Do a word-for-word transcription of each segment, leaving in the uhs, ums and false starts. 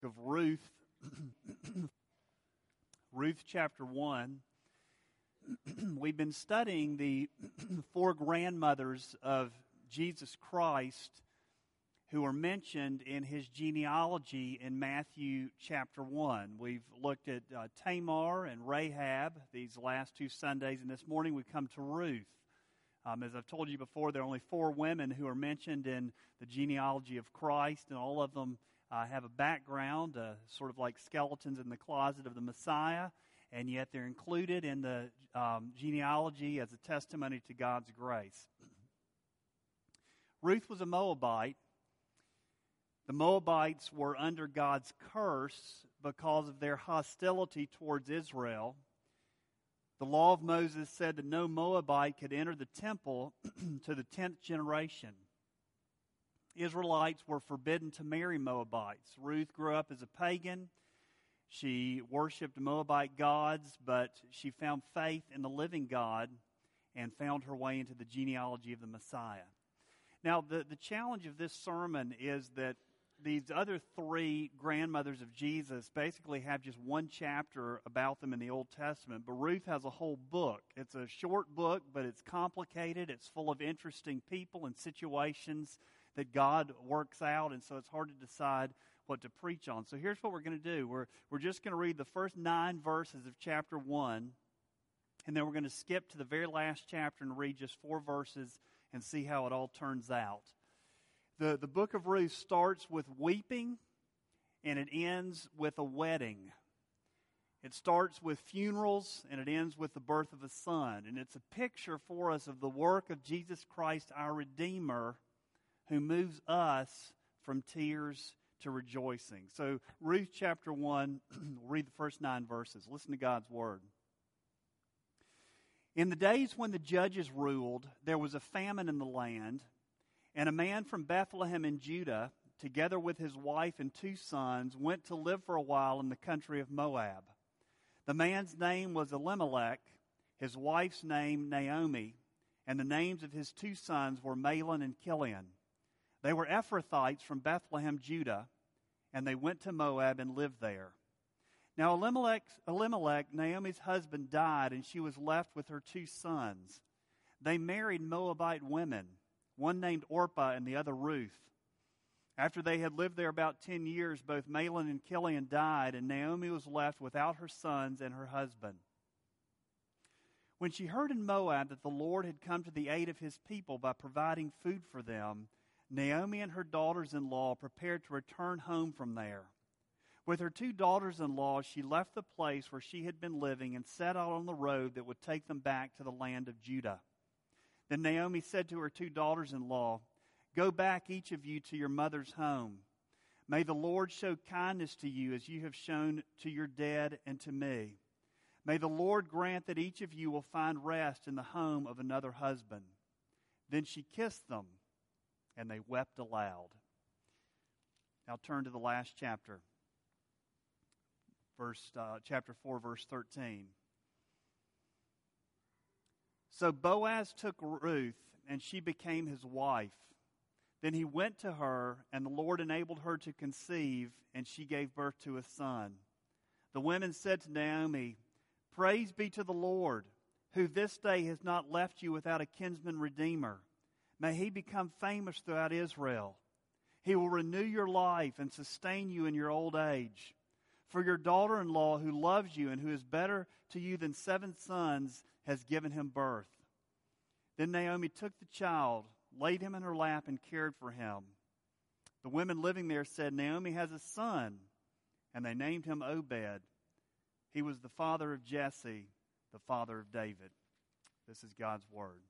of Ruth, Ruth chapter one. We've been studying the four grandmothers of Jesus Christ who are mentioned in his genealogy in Matthew chapter one. We've looked at uh, Tamar and Rahab these last two Sundays, and this morning we come to Ruth. Um, as I've told you before, there are only four women who are mentioned in the genealogy of Christ, and all of them uh, have a background, uh, sort of like skeletons in the closet of the Messiah, and yet they're included in the um, genealogy as a testimony to God's grace. Ruth was a Moabite. The Moabites were under God's curse because of their hostility towards Israel. The law of Moses said that no Moabite could enter the temple to the tenth generation. Israelites were forbidden to marry Moabites. Ruth grew up as a pagan. She worshipped Moabite gods, but she found faith in the living God and found her way into the genealogy of the Messiah. Now, the, the challenge of this sermon is that these other three grandmothers of Jesus basically have just one chapter about them in the Old Testament, but Ruth has a whole book. It's a short book, but it's complicated. It's full of interesting people and situations that God works out, and so it's hard to decide what to preach on. So here's what we're going to do. We're, we're just going to read the first nine verses of chapter one, and then we're going to skip to the very last chapter and read just four verses and see how it all turns out. The, the book of Ruth starts with weeping, and it ends with a wedding. It starts with funerals, and it ends with the birth of a son. And it's a picture for us of the work of Jesus Christ, our Redeemer, who moves us from tears to rejoicing. So Ruth chapter one, we'll read the first nine verses. Listen to God's word. In the days when the judges ruled, there was a famine in the land, and a man from Bethlehem in Judah, together with his wife and two sons, went to live for a while in the country of Moab. The man's name was Elimelech, his wife's name Naomi, and the names of his two sons were Mahlon and Chilion. They were Ephrathites from Bethlehem, Judah, and they went to Moab and lived there. Now Elimelech, Elimelech, Naomi's husband, died, and she was left with her two sons. They married Moabite women, one named Orpah and the other Ruth. After they had lived there about ten years, both Mahlon and Chilion died, and Naomi was left without her sons and her husband. When she heard in Moab that the Lord had come to the aid of his people by providing food for them, Naomi and her daughters-in-law prepared to return home from there. With her two daughters-in-law, she left the place where she had been living and set out on the road that would take them back to the land of Judah. Then Naomi said to her two daughters-in-law, "Go back, each of you, to your mother's home. May the Lord show kindness to you as you have shown to your dead and to me. May the Lord grant that each of you will find rest in the home of another husband." Then she kissed them, and they wept aloud. Now turn to the last chapter, verse uh, chapter four, verse thirteen. So Boaz took Ruth, and she became his wife. Then he went to her, and the Lord enabled her to conceive, and she gave birth to a son. The women said to Naomi, "Praise be to the Lord, who this day has not left you without a kinsman redeemer. May he become famous throughout Israel. He will renew your life and sustain you in your old age. For your daughter-in-law, who loves you and who is better to you than seven sons, has given him birth." Then Naomi took the child, laid him in her lap, and cared for him. The women living there said, "Naomi has a son," and they named him Obed. He was the father of Jesse, the father of David. This is God's word.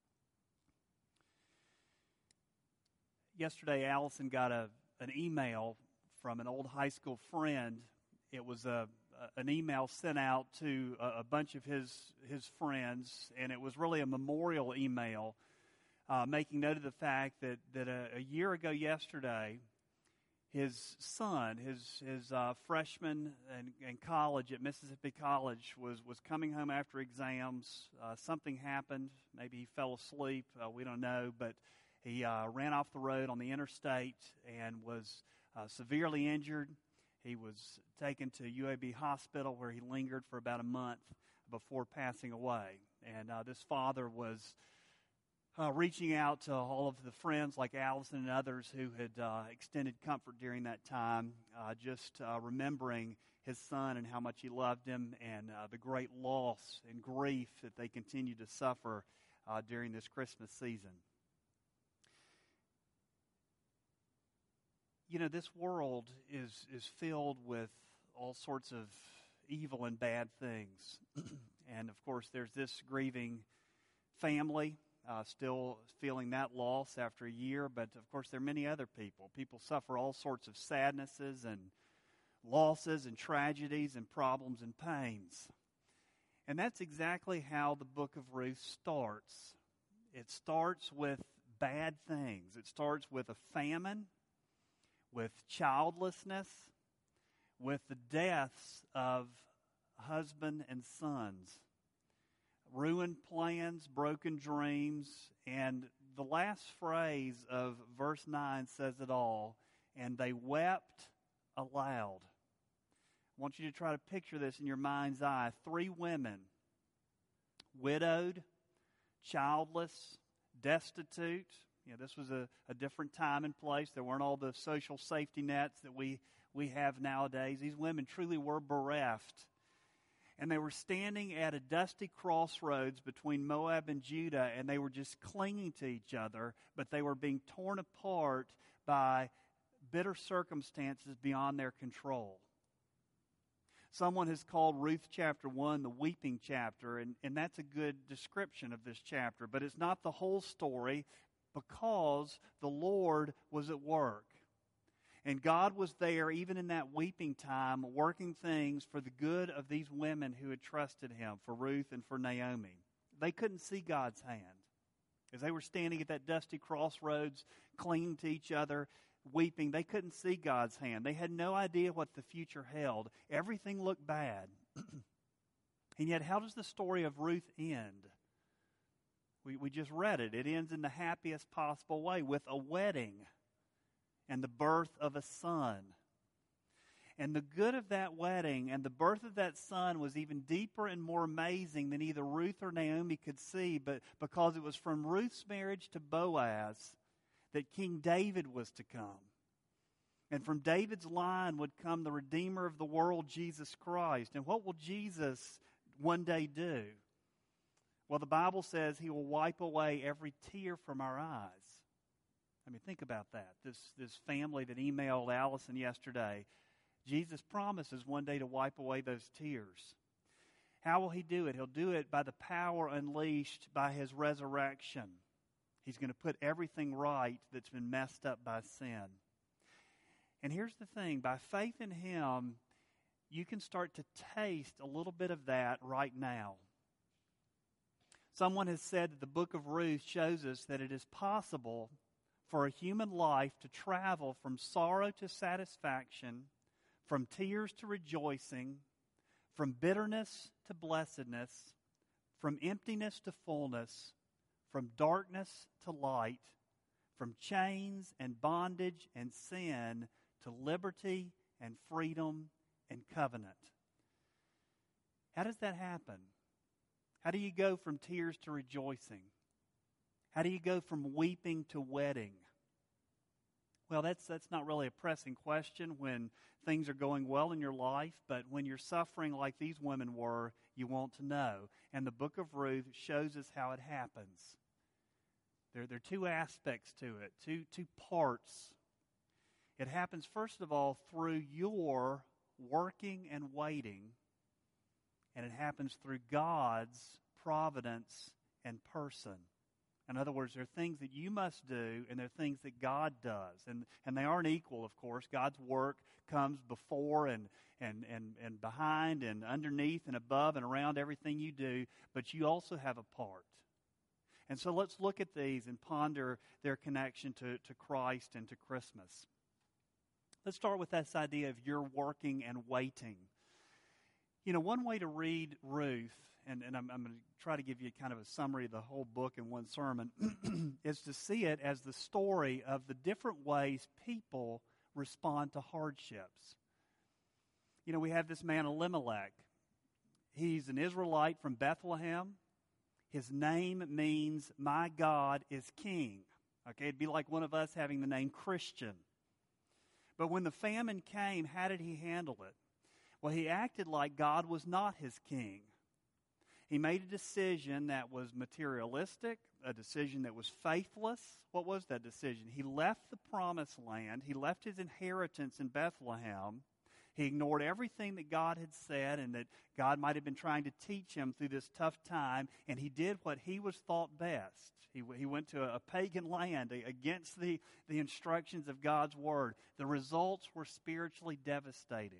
Yesterday, Allison got a an email from an old high school friend. It was a, a an email sent out to a, a bunch of his his friends, and it was really a memorial email, uh, making note of the fact that that a, a year ago yesterday, his son, his his uh, freshman in, in college at Mississippi College, was was coming home after exams. Uh, something happened. Maybe he fell asleep. Uh, we don't know, but he uh, ran off the road on the interstate and was uh, severely injured. He was taken to U A B Hospital where he lingered for about a month before passing away. And uh, this father was uh, reaching out to all of the friends like Allison and others who had uh, extended comfort during that time, uh, just uh, remembering his son and how much he loved him, and uh, the great loss and grief that they continue to suffer uh, during this Christmas season. You know, this world is, is filled with all sorts of evil and bad things. And, of course, there's this grieving family uh, still feeling that loss after a year. But, of course, there are many other people. People suffer all sorts of sadnesses and losses and tragedies and problems and pains. And that's exactly how the book of Ruth starts. It starts with bad things. It starts with a famine, with childlessness, with the deaths of husband and sons, ruined plans, broken dreams, and the last phrase of verse nine says it all, and they wept aloud. I want you to try to picture this in your mind's eye. Three women, widowed, childless, destitute. You know, this was a, a different time and place. There weren't all the social safety nets that we, we have nowadays. These women truly were bereft. And they were standing at a dusty crossroads between Moab and Judah, and they were just clinging to each other, but they were being torn apart by bitter circumstances beyond their control. Someone has called Ruth chapter one the weeping chapter, and, and that's a good description of this chapter, but it's not the whole story, because the Lord was at work. And God was there even in that weeping time, working things for the good of these women who had trusted Him, for Ruth and for Naomi. They couldn't see God's hand. As they were standing at that dusty crossroads, clinging to each other, weeping, they couldn't see God's hand. They had no idea what the future held. Everything looked bad. And yet, how does the story of Ruth end? We, we just read it. It ends in the happiest possible way, with a wedding and the birth of a son. And the good of that wedding and the birth of that son was even deeper and more amazing than either Ruth or Naomi could see, but because it was from Ruth's marriage to Boaz that King David was to come. And from David's line would come the Redeemer of the world, Jesus Christ. And what will Jesus one day do? Well, the Bible says He will wipe away every tear from our eyes. I mean, think about that. This, this family that emailed Allison yesterday, Jesus promises one day to wipe away those tears. How will He do it? He'll do it by the power unleashed by His resurrection. He's going to put everything right that's been messed up by sin. And here's the thing. By faith in Him, you can start to taste a little bit of that right now. Someone has said that the book of Ruth shows us that it is possible for a human life to travel from sorrow to satisfaction, from tears to rejoicing, from bitterness to blessedness, from emptiness to fullness, from darkness to light, from chains and bondage and sin to liberty and freedom and covenant. How does that happen? How do you go from tears to rejoicing? How do you go from weeping to wedding? Well, that's that's not really a pressing question when things are going well in your life, but when you're suffering like these women were, you want to know. And the book of Ruth shows us how it happens. There, there are two aspects to it, two, two parts. It happens, first of all, through your working and waiting, and it happens through God's providence and person. In other words, there are things that you must do, and there are things that God does. And and they aren't equal, of course. God's work comes before and, and, and, and behind and underneath and above and around everything you do, but you also have a part. And so let's look at these and ponder their connection to, to Christ and to Christmas. Let's start with this idea of you're working and waiting. You know, one way to read Ruth, and, and I'm, I'm going to try to give you kind of a summary of the whole book in one sermon, is to see it as the story of the different ways people respond to hardships. You know, we have this man Elimelech. He's an Israelite from Bethlehem. His name means, my God is king. Okay, it'd be like one of us having the name Christian. But when the famine came, how did he handle it? Well, he acted like God was not his king. He made a decision that was materialistic, a decision that was faithless. What was that decision? He left the promised land. He left his inheritance in Bethlehem. He ignored everything that God had said and that God might have been trying to teach him through this tough time, and he did what he was thought best. He, he went to a, a pagan land against the, the instructions of God's Word. The results were spiritually devastating.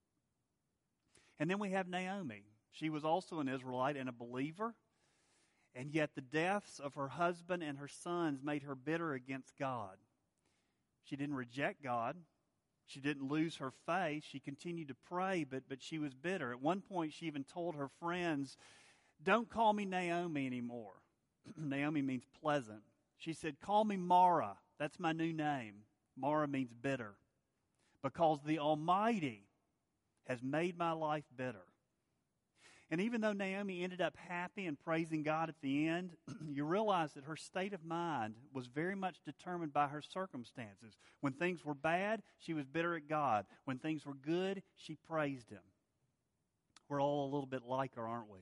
And then we have Naomi. She was also an Israelite and a believer, and yet the deaths of her husband and her sons made her bitter against God. She didn't reject God. She didn't lose her faith. She continued to pray, but, but she was bitter. At one point, she even told her friends, "Don't call me Naomi anymore." Naomi means pleasant. She said, "Call me Mara. That's my new name." Mara means bitter. Because the Almighty has made my life bitter. And even though Naomi ended up happy and praising God at the end, you realize that her state of mind was very much determined by her circumstances. When things were bad, she was bitter at God. When things were good, she praised Him. We're all a little bit like her, aren't we?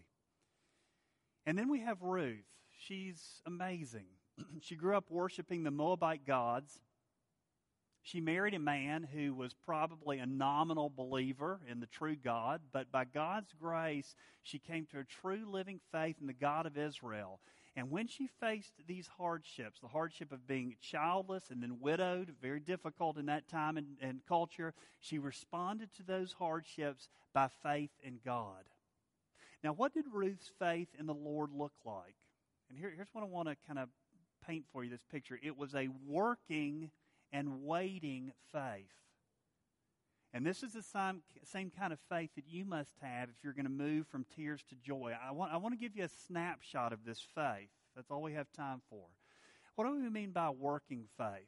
And then we have Ruth. She's amazing. She grew up worshiping the Moabite gods. She married a man who was probably a nominal believer in the true God, but by God's grace, she came to a true living faith in the God of Israel. And when she faced these hardships, the hardship of being childless and then widowed, very difficult in that time and, and culture, she responded to those hardships by faith in God. Now, what did Ruth's faith in the Lord look like? And here, here's what I want to kind of paint for you, this picture. It was a working and waiting faith. And this is the same, same kind of faith that you must have if you're going to move from tears to joy. I want, I want to give you a snapshot of this faith. That's all we have time for. What do we mean by working faith?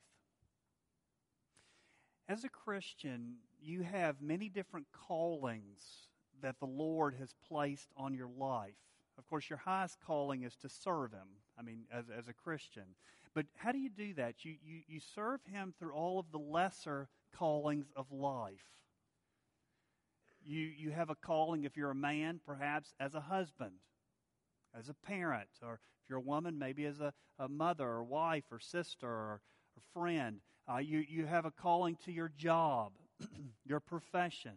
As a Christian, you have many different callings that the Lord has placed on your life. Of course, your highest calling is to serve Him, I mean, as, as a Christian. But how do you do that? You, you, you serve Him through all of the lesser callings of life. You, you have a calling, if you're a man, perhaps as a husband, as a parent, or if you're a woman, maybe as a, a mother or wife or sister or, or friend. Uh, you, you have a calling to your job, your profession.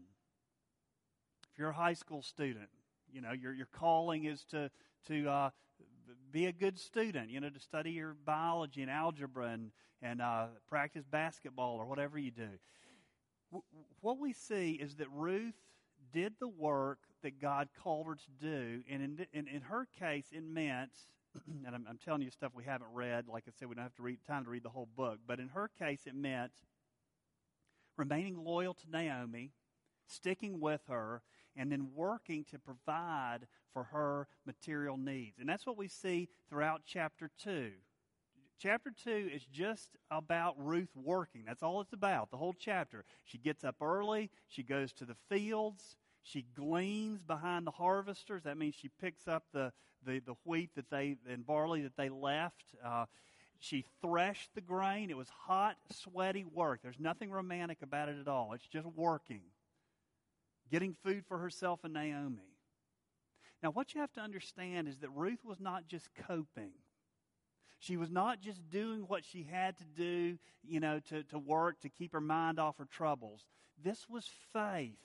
If you're a high school student, you know, your, your calling is to, to uh, be a good student, you know, to study your biology and algebra and, and uh, practice basketball or whatever you do. W- what we see is that Ruth did the work that God called her to do, and in, in, in her case, it meant, and I'm, I'm telling you stuff we haven't read, like I said, we don't have to read time to read the whole book, but in her case, it meant remaining loyal to Naomi, sticking with her, and then working to provide for her material needs. And that's what we see throughout chapter two. Chapter two is just about Ruth working. That's all it's about, the whole chapter. She gets up early. She goes to the fields. She gleans behind the harvesters. That means she picks up the, the, the wheat that they and barley that they left. Uh, she threshed the grain. It was hot, sweaty work. There's nothing romantic about it at all. It's just working. Getting food for herself and Naomi. Now, what you have to understand is that Ruth was not just coping. She was not just doing what she had to do, you know, to, to work, to keep her mind off her troubles. This was faith.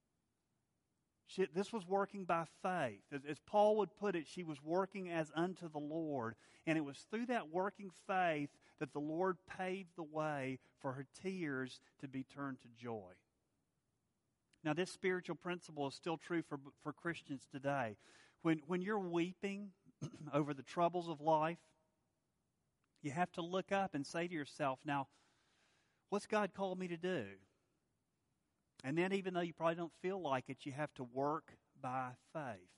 She, this was working by faith. As, as Paul would put it, she was working as unto the Lord. And it was through that working faith that the Lord paved the way for her tears to be turned to joy. Now, this spiritual principle is still true for, for Christians today. When, when you're weeping over the troubles of life, you have to look up and say to yourself, now, what's God called me to do? And then even though you probably don't feel like it, you have to work by faith.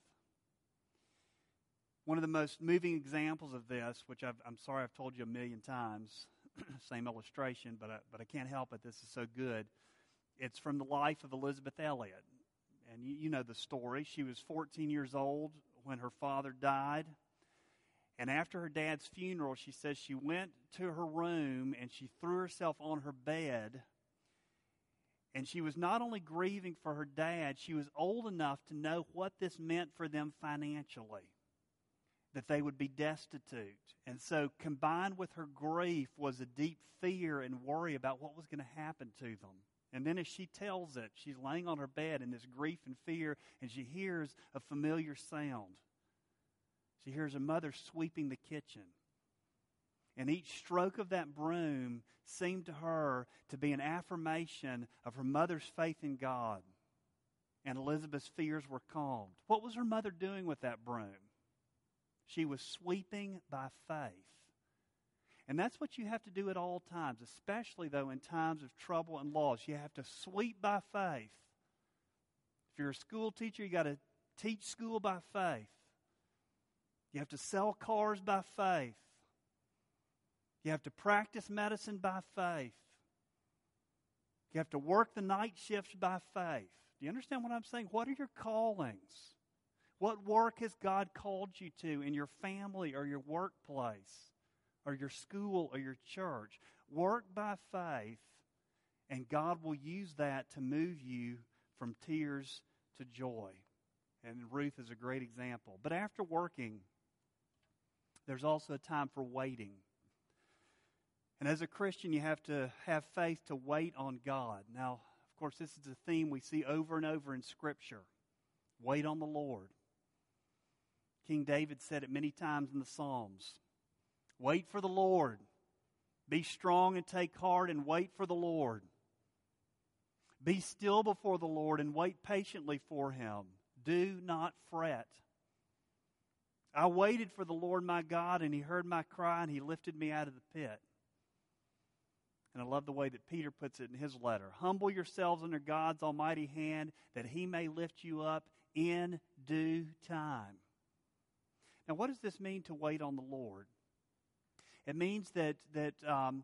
One of the most moving examples of this, which I've, I'm sorry I've told you a million times, same illustration, but I, but I can't help it. This is so good. It's from the life of Elizabeth Elliot. And you, you know the story. She was fourteen years old when her father died. And after her dad's funeral, she says she went to her room and she threw herself on her bed. And she was not only grieving for her dad, she was old enough to know what this meant for them financially, that they would be destitute. And so combined with her grief was a deep fear and worry about what was going to happen to them. And then as she tells it, she's laying on her bed in this grief and fear, and she hears a familiar sound. She hears her mother sweeping the kitchen. And each stroke of that broom seemed to her to be an affirmation of her mother's faith in God. And Elizabeth's fears were calmed. What was her mother doing with that broom? She was sweeping by faith. And that's what you have to do at all times, especially, though, in times of trouble and loss. You have to sweep by faith. If you're a school teacher, you got to teach school by faith. You have to sell cars by faith. You have to practice medicine by faith. You have to work the night shifts by faith. Do you understand what I'm saying? What are your callings? What work has God called you to in your family or your workplace or your school or your church? Work by faith, and God will use that to move you from tears to joy. And Ruth is a great example. But after working, there's also a time for waiting. And as a Christian, you have to have faith to wait on God. Now, of course, this is a theme we see over and over in Scripture. Wait on the Lord. King David said it many times in the Psalms. Wait for the Lord. Be strong and take heart and wait for the Lord. Be still before the Lord and wait patiently for Him. Do not fret. I waited for the Lord my God, and He heard my cry, and He lifted me out of the pit. And I love the way that Peter puts it in his letter. Humble yourselves under God's almighty hand, that He may lift you up in due time. Now, what does this mean to wait on the Lord? It means that that um,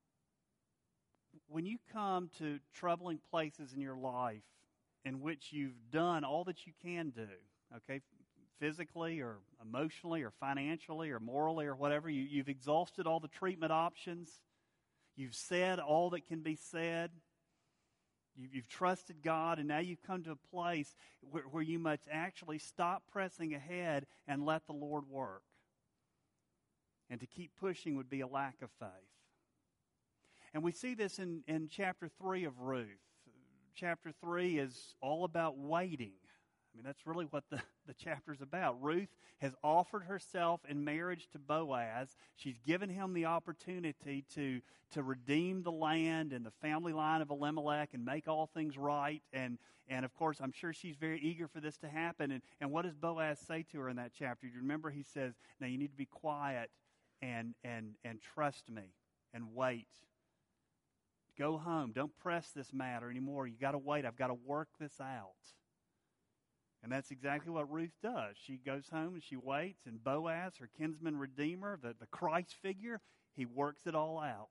when you come to troubling places in your life in which you've done all that you can do, okay, physically or emotionally or financially or morally or whatever, you, you've exhausted all the treatment options. You've said all that can be said. You've, you've trusted God, and now you've come to a place where, where you must actually stop pressing ahead and let the Lord work. And to keep pushing would be a lack of faith. And we see this in, in chapter three of Ruth. Chapter three is all about waiting. I mean, that's really what the, the chapter's about. Ruth has offered herself in marriage to Boaz. She's given him the opportunity to, to redeem the land and the family line of Elimelech and make all things right. And, and of course, I'm sure she's very eager for this to happen. And, and what does Boaz say to her in that chapter? Do you remember? He says, now you need to be quiet and, and, and trust me and wait. Go home. Don't press this matter anymore. You got to wait. I've got to work this out. And that's exactly what Ruth does. She goes home and she waits, and Boaz, her kinsman redeemer, the, the Christ figure, he works it all out.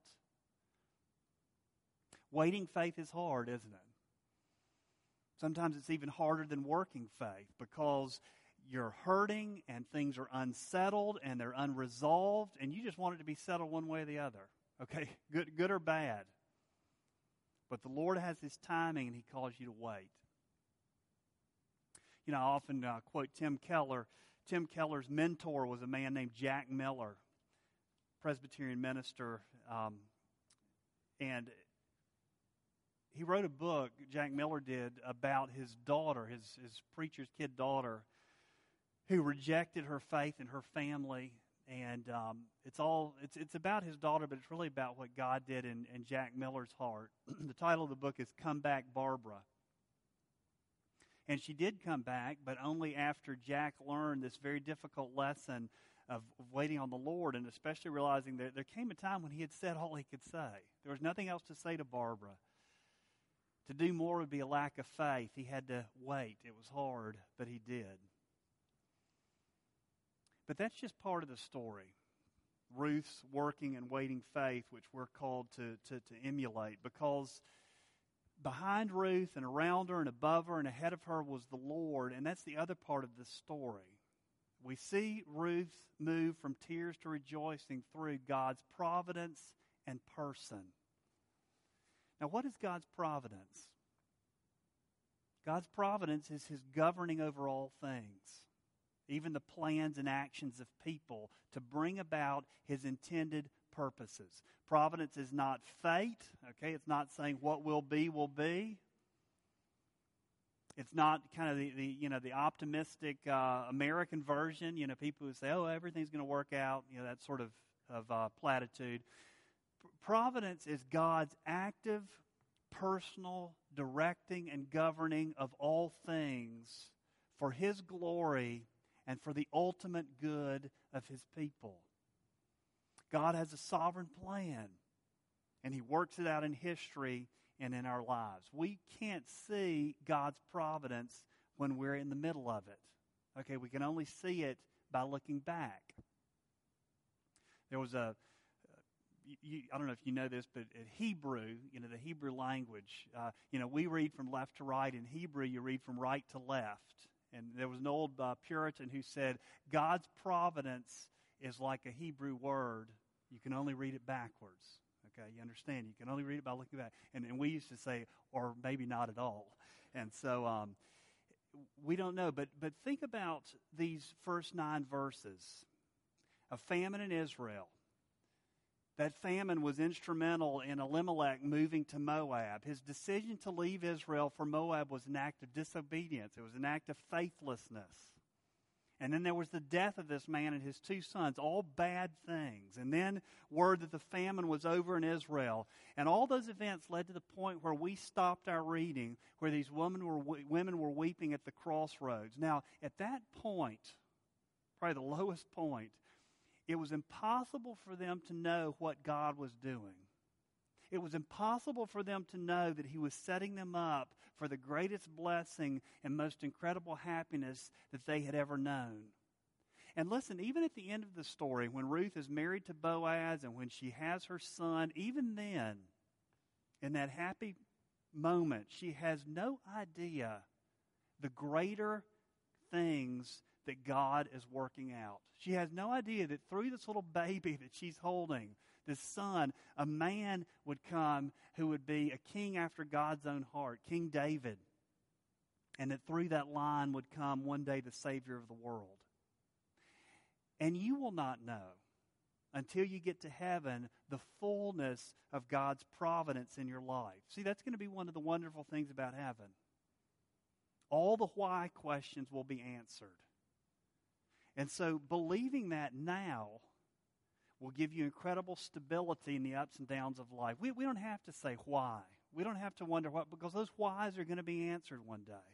Waiting faith is hard, isn't it? Sometimes it's even harder than working faith because you're hurting and things are unsettled and they're unresolved, and you just want it to be settled one way or the other. Okay, good, good or bad. But the Lord has His timing, and He calls you to wait. You know, I often uh, quote Tim Keller. Tim Keller's mentor was a man named Jack Miller, Presbyterian minister. Um, and he wrote a book, Jack Miller did, about his daughter, his, his preacher's kid daughter, who rejected her faith and her family. And um, it's all it's it's about his daughter, but it's really about what God did in, in Jack Miller's heart. The title of the book is Come Back, Barbara. And she did come back, but only after Jack learned this very difficult lesson of, of waiting on the Lord, and especially realizing that there came a time when he had said all he could say. There was nothing else to say to Barbara. To do more would be a lack of faith. He had to wait. It was hard, but he did. But that's just part of the story. Ruth's working and waiting faith, which we're called to, to, to emulate, because behind Ruth and around her and above her and ahead of her was the Lord, and that's the other part of this story. We see Ruth's move from tears to rejoicing through God's providence and person. Now, what is God's providence? God's providence is His governing over all things, even the plans and actions of people to bring about His intended purposes. Providence is not fate, okay? It's not saying what will be, will be. It's not kind of the, the you know, the optimistic uh, American version. You know, people who say, oh, everything's going to work out, you know, that sort of, of uh, platitude. Providence is God's active, personal directing and governing of all things for His glory and for the ultimate good of His people. God has a sovereign plan, and He works it out in history and in our lives. We can't see God's providence when we're in the middle of it. Okay, we can only see it by looking back. There was a, you, I don't know if you know this, but in Hebrew, you know, the Hebrew language, uh, you know, we read from left to right. In Hebrew, you read from right to left. And there was an old uh, Puritan who said, God's providence is like a Hebrew word. You can only read it backwards. Okay, you understand? You can only read it by looking back. And, and we used to say, or maybe not at all. And so um, we don't know. But, but think about these first nine verses. A famine in Israel. That famine was instrumental in Elimelech moving to Moab. His decision to leave Israel for Moab was an act of disobedience. It was an act of faithlessness. And then there was the death of this man and his two sons, all bad things. And then word that the famine was over in Israel. And all those events led to the point where we stopped our reading, where these women were, women were weeping at the crossroads. Now, at that point, probably the lowest point, it was impossible for them to know what God was doing. It was impossible for them to know that He was setting them up for the greatest blessing and most incredible happiness that they had ever known. And listen, even at the end of the story, when Ruth is married to Boaz and when she has her son, even then, in that happy moment, she has no idea the greater things that God is working out. She has no idea that through this little baby that she's holding, this son, a man would come who would be a king after God's own heart, King David. And that through that line would come one day the Savior of the world. And you will not know until you get to heaven the fullness of God's providence in your life. See, that's going to be one of the wonderful things about heaven. All the why questions will be answered. And so believing that now will give you incredible stability in the ups and downs of life. We, we don't have to say why. We don't have to wonder what, because those whys are going to be answered one day.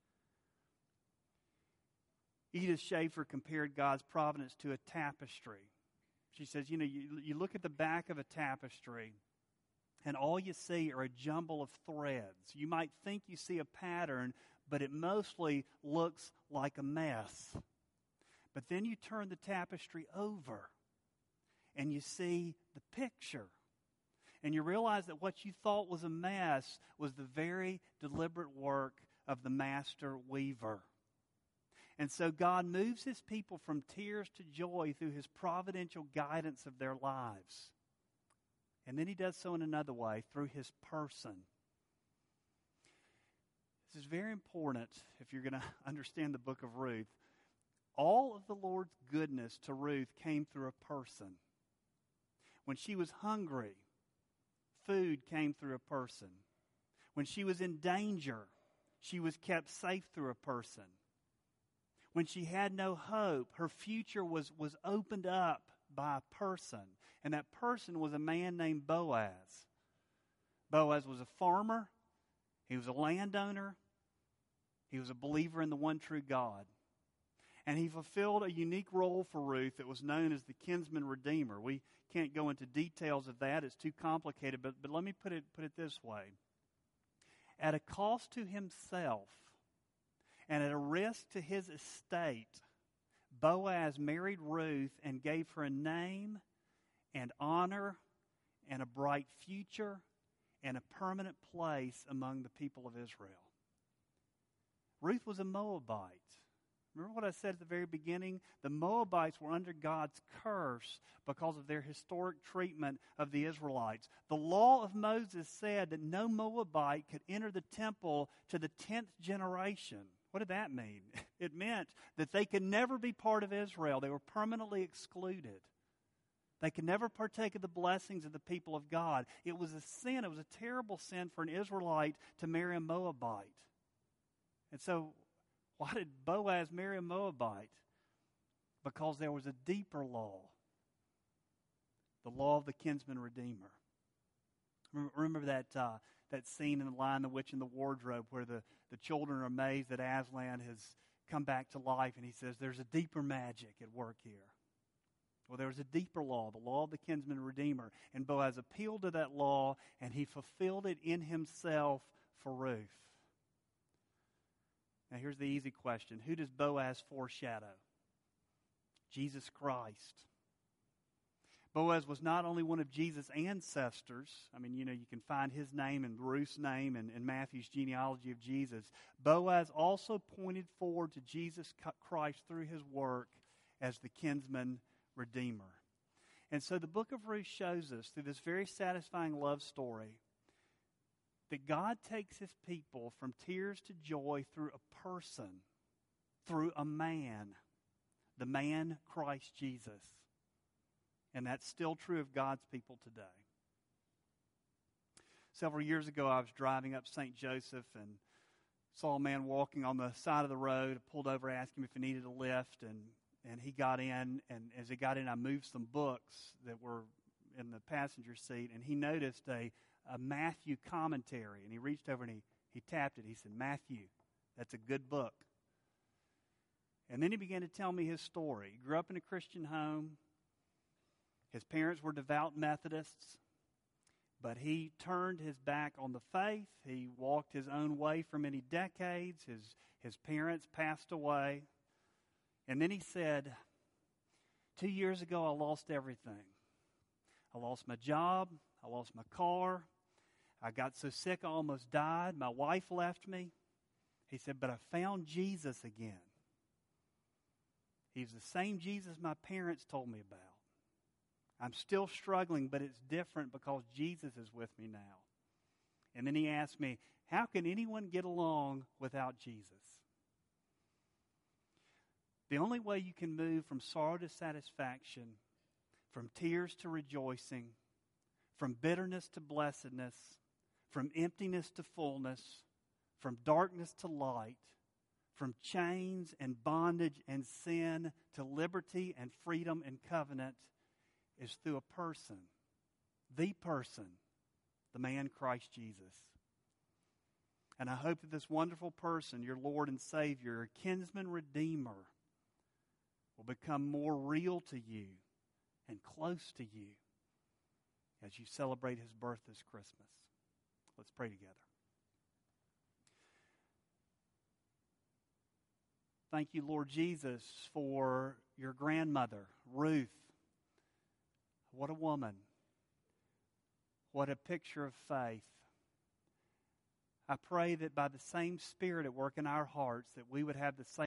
Edith Schaefer compared God's providence to a tapestry. She says, you know, you, you look at the back of a tapestry, and all you see are a jumble of threads. You might think you see a pattern, but it mostly looks like a mess. But then you turn the tapestry over, and you see the picture. And you realize that what you thought was a mess was the very deliberate work of the master weaver. And so God moves His people from tears to joy through His providential guidance of their lives. And then He does so in another way, through His person. This is very important if you're going to understand the book of Ruth. All of the Lord's goodness to Ruth came through a person. When she was hungry, food came through a person. When she was in danger, she was kept safe through a person. When she had no hope, her future was, was opened up by a person. And that person was a man named Boaz. Boaz was a farmer. He was a landowner. He was a believer in the one true God. And he fulfilled a unique role for Ruth that was known as the kinsman redeemer. We can't go into details of that. It's too complicated. But, but let me put it, put it this way. At a cost to himself and at a risk to his estate, Boaz married Ruth and gave her a name and honor and a bright future and a permanent place among the people of Israel. Ruth was a Moabite. Remember what I said at the very beginning? The Moabites were under God's curse because of their historic treatment of the Israelites. The law of Moses said that no Moabite could enter the temple to the tenth generation. What did that mean? It meant that they could never be part of Israel. They were permanently excluded. They could never partake of the blessings of the people of God. It was a sin. It was a terrible sin for an Israelite to marry a Moabite. And so, why did Boaz marry a Moabite? Because there was a deeper law, the law of the kinsman redeemer. Remember that uh, that scene in The Lion, the Witch, and the Wardrobe where the, the children are amazed that Aslan has come back to life, and he says, there's a deeper magic at work here. Well, there was a deeper law, the law of the kinsman redeemer, and Boaz appealed to that law, and he fulfilled it in himself for Ruth. Now, here's the easy question. Who does Boaz foreshadow? Jesus Christ. Boaz was not only one of Jesus' ancestors. I mean, you know, you can find his name and Ruth's name in, in Matthew's genealogy of Jesus. Boaz also pointed forward to Jesus Christ through his work as the kinsman redeemer. And so the book of Ruth shows us through this very satisfying love story that God takes his people from tears to joy through a person, through a man, the man Christ Jesus. And that's still true of God's people today. Several years ago, I was driving up Saint Joseph and saw a man walking on the side of the road. I pulled over, asked him if he needed a lift, and, and he got in. And as he got in, I moved some books that were in the passenger seat, and he noticed a a Matthew commentary, and he reached over and he, he tapped it. He said, Matthew, that's a good book. And then he began to tell me his story. He grew up in a Christian home. His parents were devout Methodists, but he turned his back on the faith. He walked his own way for many decades. His, his parents passed away. And then he said, two years ago, I lost everything. I lost my job. I lost my car. I got so sick I almost died. My wife left me. He said, but I found Jesus again. He's the same Jesus my parents told me about. I'm still struggling, but it's different because Jesus is with me now. And then he asked me, how can anyone get along without Jesus? The only way you can move from sorrow to satisfaction, from tears to rejoicing, from bitterness to blessedness, from emptiness to fullness, from darkness to light, from chains and bondage and sin to liberty and freedom and covenant is through a person, the person, the man Christ Jesus. And I hope that this wonderful person, your Lord and Savior, your kinsman redeemer, will become more real to you and close to you as you celebrate his birth this Christmas. Let's pray together. Thank you, Lord Jesus, for your grandmother, Ruth. What a woman. What a picture of faith. I pray that by the same Spirit at work in our hearts that we would have the same